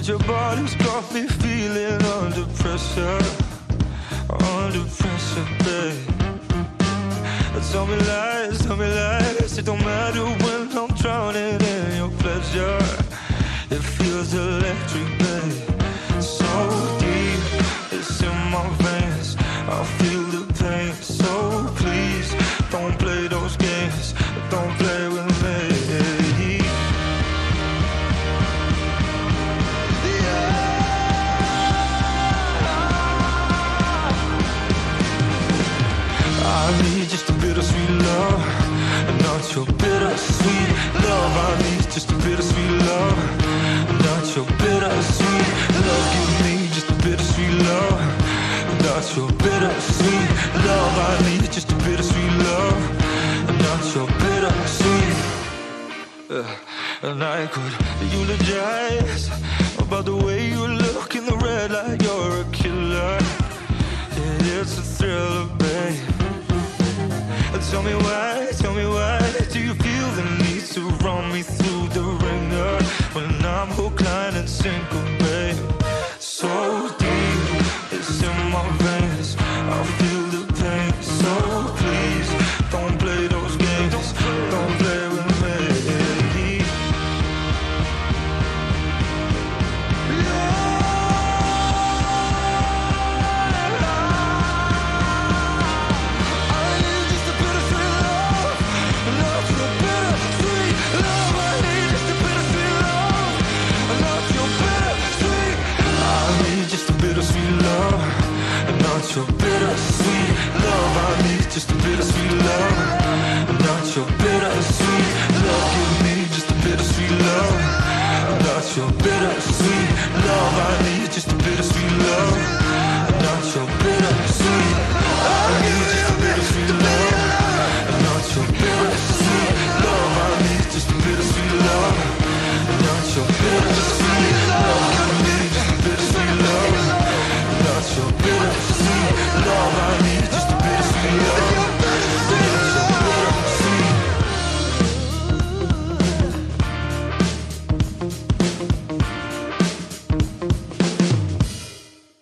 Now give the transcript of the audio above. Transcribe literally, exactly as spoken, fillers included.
But your body's got me feeling under pressure, under pressure, babe. Tell me lies, tell me lies. It don't matter when I'm drowning in your pleasure. It feels electric, babe. So deep, it's in my veins. I feel the pain. So please, don't play those games. Don't play with me. I need just a bit of sweet love, and not your bittersweet love. I need just a bit of sweet love, and not your bittersweet love. Give me just a bit of sweet love, and not your bittersweet love. I need just a bit of sweet love, and not your bittersweet. Uh, and I could eulogize about the way you look in the red light. You're a killer. Yeah, it's a thriller, babe. Tell me why, tell me why do you feel the need to run me through the ringer when I'm hook, line and sinker, babe? So deep, it's in my veins. I feel the pain. So please, don't play those games. Don't play with me. Your bittersweet love, I need just a bit of sweet love, not your bittersweet love. Give me just a bit of sweet love, not your bittersweet love. I need just a bit of sweet love, not your bittersweet. I need just a bit of sweet love, not your bittersweet love. I need just a bit of sweet love, not your bittersweet.